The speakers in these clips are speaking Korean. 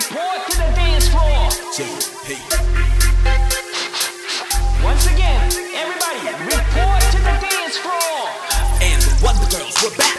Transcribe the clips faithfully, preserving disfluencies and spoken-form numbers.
report to the dance floor. Once again, everybody, report to the dance floor. And the Wonder Girls, we're back.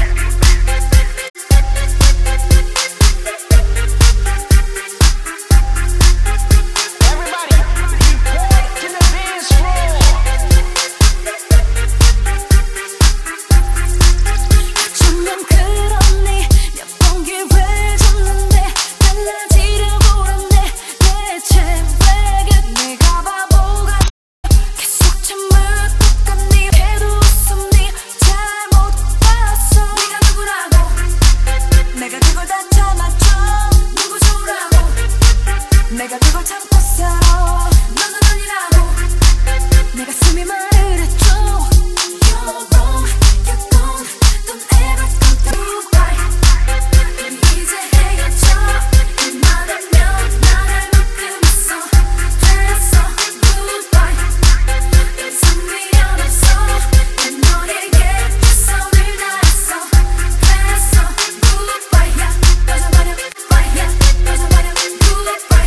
내가 그걸 참고 살아. 너는 아니라고 내 가슴이 말을 했죠. You're wrong, you're gone, don't ever come through. 우리 이제 헤어져. 그만하면 나를 못 끊었어. 됐어, goodbye. 더 이상 미련 없어. 난 너에게 최선을 다했어. 됐어, goodbye. 야, 꺼져버려, bye. 야, 꺼져버려, goodbye.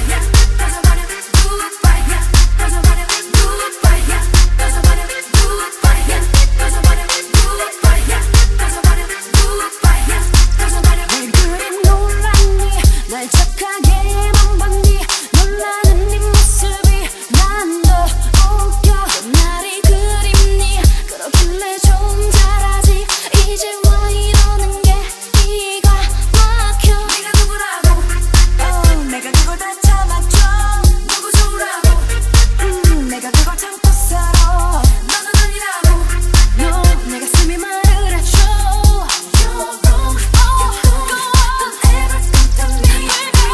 날 착하게만 봤니? 놀라는 네 모습이 난 더 웃겨. 날이 그립니? 그러길래 좀 잘하지. 이제 와 이러는 게 이가 막혀. 네가 누구라고? oh, 내가 그걸 다 참았죠. 누구 좋으라고? 음, 내가 그걸 참고 살아. 너는 아니라고 no, 내 가슴이 말을 해줘. You're wrong, you're gone, don't ever come to me.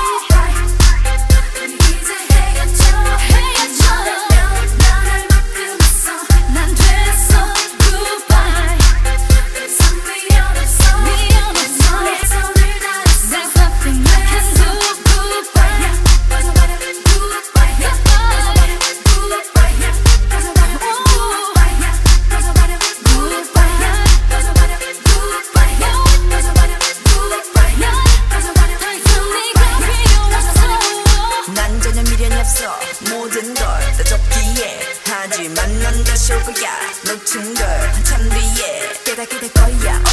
우리 이제 헤어져. 헤어져면 나를 못 끊었어. 난 됐어, goodbye. 더 이상 미련 없어. 미련 없어. 내 손을 다했어. There's nothing I can do. Goodbye. 야, 꺼져버려, goodbye. 야, 꺼져버려, goodbye. 야, 꺼져버려, goodbye. 야, 꺼져버려, goodbye. 야, 꺼져버려, goodbye. 야, 꺼져버려, goodbye. 야, 꺼져버려, 더 이상 네가 필요 없어. 난 전혀 미련이 없어. 모든 걸 다 줬기에. 하지만 넌 다시 올 거야. 놓친 걸 한참 뒤에 깨닫게 될 거야.